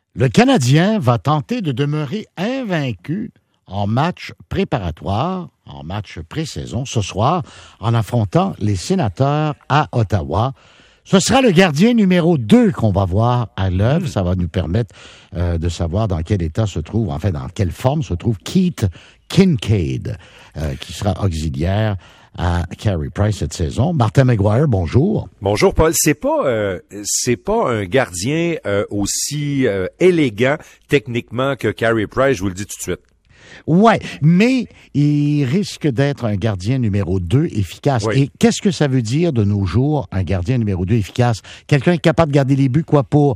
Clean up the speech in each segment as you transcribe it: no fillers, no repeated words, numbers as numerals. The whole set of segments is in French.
Le Canadien va tenter de demeurer invaincu en match préparatoire, en match pré-saison, ce soir, en affrontant les Sénateurs à Ottawa. Ce sera le gardien numéro 2 qu'on va voir à l'œuvre. Ça va nous permettre de savoir dans quel état se trouve, enfin, dans quelle forme se trouve Keith Kincaid, qui sera auxiliaire à Carey Price cette saison. Martin McGuire, bonjour. Bonjour, Paul. C'est pas un gardien aussi élégant techniquement que Carey Price, je vous le dis tout de suite. Ouais, mais il risque d'être un gardien numéro 2 efficace. Oui. Et qu'est-ce que ça veut dire de nos jours, un gardien numéro 2 efficace? Quelqu'un est capable de garder les buts, quoi, pour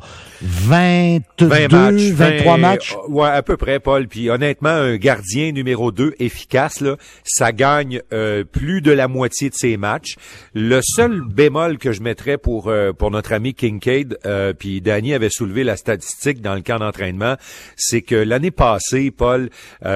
22, 23 matchs? Ouais, à peu près, Paul. Puis honnêtement, un gardien numéro 2 efficace, là, ça gagne plus de la moitié de ses matchs. Le seul bémol que je mettrais pour notre ami Kincaid, puis Danny avait soulevé la statistique dans le camp d'entraînement, c'est que l'année passée, Paul,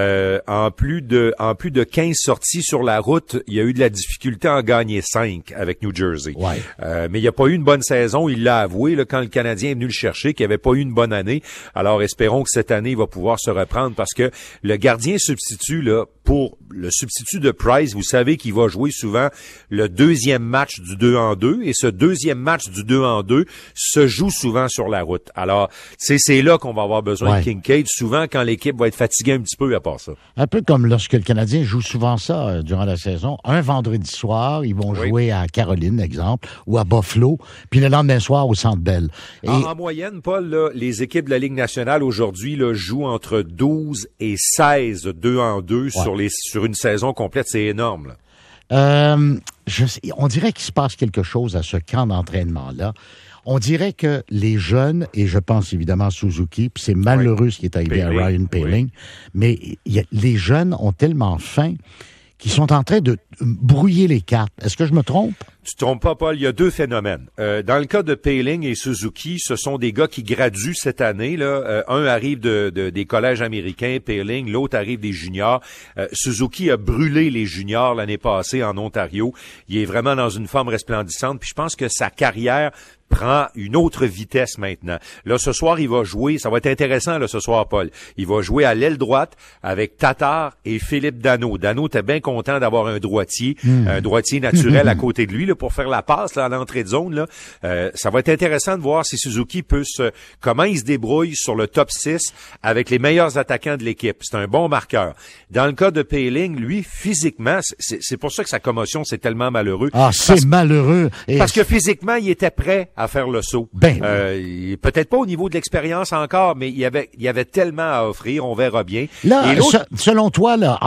en plus de 15 sorties sur la route, il y a eu de la difficulté à en gagner 5 avec New Jersey. Ouais. Mais il n'a pas eu une bonne saison, il l'a avoué là, quand le Canadien est venu le chercher, qu'il n'avait pas eu une bonne année. Alors espérons que cette année, il va pouvoir se reprendre parce que le gardien substitut, là, pour le substitut de Price, vous savez qu'il va jouer souvent le deuxième match du 2-en-2 et ce deuxième match du 2-en-2 se joue souvent sur la route. Alors, c'est là qu'on va avoir besoin de Kincaid, souvent quand l'équipe va être fatiguée un petit peu à part ça. Un peu comme lorsque le Canadien joue souvent ça durant la saison. Un vendredi soir, ils vont jouer à Caroline, exemple, ou à Buffalo, puis le lendemain soir au Centre Bell. Et... En moyenne, Paul, là, les équipes de la Ligue nationale aujourd'hui là, jouent entre 12 et 16 2-en-2 sur une saison complète. C'est énorme, là. On dirait qu'il se passe quelque chose à ce camp d'entraînement-là. On dirait que les jeunes, et je pense évidemment à Suzuki, puis c'est malheureux ce qui est arrivé à Ryan Poehling, mais les jeunes ont tellement faim qu'ils sont en train de brouiller les cartes. Est-ce que je me trompe? Tu te trompes pas, Paul. Il y a deux phénomènes. Dans le cas de Poehling et Suzuki, ce sont des gars qui graduent cette année. Là, un arrive des collèges américains, Poehling, l'autre arrive des juniors. Suzuki a brûlé les juniors l'année passée en Ontario. Il est vraiment dans une forme resplendissante. Puis je pense que sa carrière prend une autre vitesse maintenant. Là, ce soir, il va jouer, ça va être intéressant là, ce soir, Paul. Il va jouer à l'aile droite avec Tatar et Philippe Danault. Danault était bien content d'avoir un droitier naturel à côté de lui là, pour faire la passe là, à l'entrée de zone. Là. Ça va être intéressant de voir si Suzuki peut comment il se débrouille sur le top 6 avec les meilleurs attaquants de l'équipe. C'est un bon marqueur. Dans le cas de Poehling, lui, physiquement, c'est pour ça que sa commotion, c'est tellement malheureux. Ah, c'est malheureux. Parce que physiquement, il était prêt à faire le saut. Peut-être pas au niveau de l'expérience encore, mais il y avait tellement à offrir, on verra bien. Là, selon toi, là,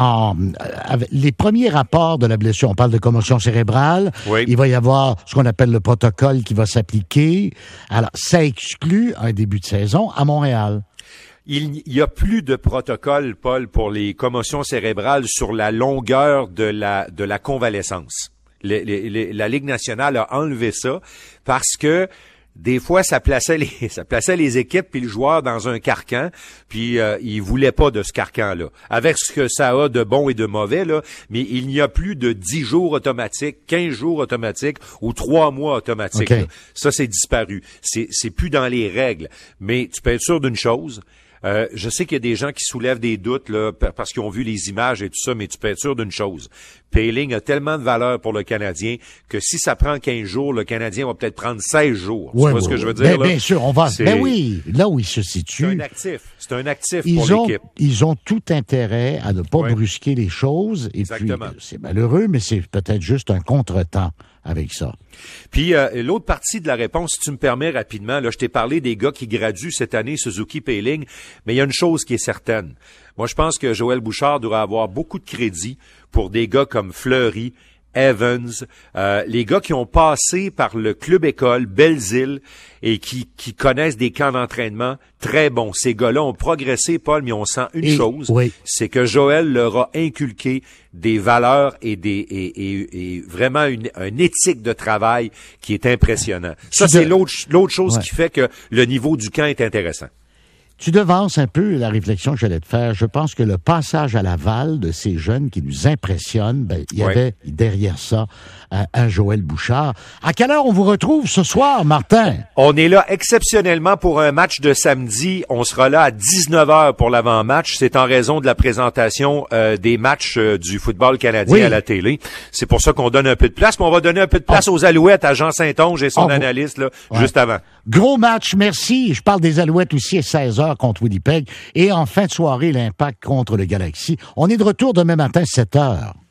les premiers rapports de la blessure, on parle de commotion cérébrale, il va y avoir ce qu'on appelle le protocole qui va s'appliquer. Alors, ça exclut un début de saison à Montréal. Il y a plus de protocole, Paul, pour les commotions cérébrales sur la longueur de la convalescence. La Ligue nationale a enlevé ça parce que des fois, ça plaçait les équipes puis le joueur dans un carcan, puis il voulait pas de ce carcan-là. Avec ce que ça a de bon et de mauvais, là, mais il n'y a plus de 10 jours automatiques, 15 jours automatiques ou 3 mois automatiques. Okay. Ça, c'est disparu. C'est plus dans les règles. Mais tu peux être sûr d'une chose. Je sais qu'il y a des gens qui soulèvent des doutes là parce qu'ils ont vu les images et tout ça, mais tu peux être sûr d'une chose. Poehling a tellement de valeur pour le Canadien que si ça prend 15 jours, le Canadien va peut-être prendre 16 jours. Tu vois ce que je veux dire? Bien sûr, on va. Oui, là où il se situe. C'est un actif pour l'équipe. Ils ont tout intérêt à ne pas brusquer les choses. Et exactement. Puis, c'est malheureux, mais c'est peut-être juste un contretemps avec ça. Puis l'autre partie de la réponse, si tu me permets rapidement, là, je t'ai parlé des gars qui graduent cette année, Suzuki, Poehling, mais il y a une chose qui est certaine. Moi, je pense que Joël Bouchard doit avoir beaucoup de crédit pour des gars comme Fleury, Evans, les gars qui ont passé par le club école Belles-Îles et qui connaissent des camps d'entraînement très bons. Ces gars-là ont progressé, Paul, mais on sent une chose, c'est que Joël leur a inculqué des valeurs et vraiment une éthique de travail qui est impressionnant. Ça, c'est l'autre chose qui fait que le niveau du camp est intéressant. Tu devances un peu la réflexion que j'allais te faire. Je pense que le passage à Laval de ces jeunes qui nous impressionnent, il y avait derrière ça un Joël Bouchard. À quelle heure on vous retrouve ce soir, Martin? On est là exceptionnellement pour un match de samedi. On sera là à 19h pour l'avant-match. C'est en raison de la présentation des matchs du football canadien à la télé. C'est pour ça qu'on donne un peu de place, mais on va donner un peu de place aux Alouettes, à Jean Saint-Onge et son analyste là, juste avant. Gros match, merci. Je parle des Alouettes aussi à 16h contre Winnipeg. Et en fin de soirée, l'Impact contre le Galaxy. On est de retour demain matin, 7h.